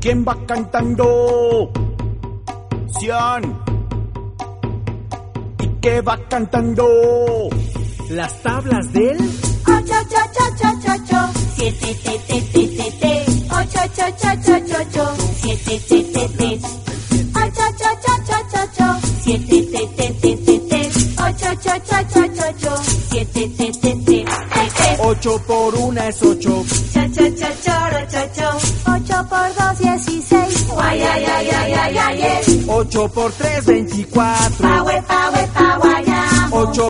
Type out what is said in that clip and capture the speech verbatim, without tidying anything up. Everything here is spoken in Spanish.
¿Quién va cantando? Cian. ¿Y qué va cantando? Las tablas del ocho, ocho, ocho, ocho, ocho. Siete, te, te, te, te, te. Ocho, ocho, ocho, ocho, ocho. Siete, te, te, te. Ocho, ocho, ocho, ocho, ocho. Siete, te, te, te, te, te. Ocho, ocho, ocho, ocho, ocho. Siete, te, te, te, te, te. Ocho por una es ocho. Cho, cho, cho, choro, cho, cho. Ocho por dos, dieciséis. Guay, ay, ay, ay, ay, ay, ay. Ocho por tres, veinticuatro. Paue, paue, paguayamo. Ocho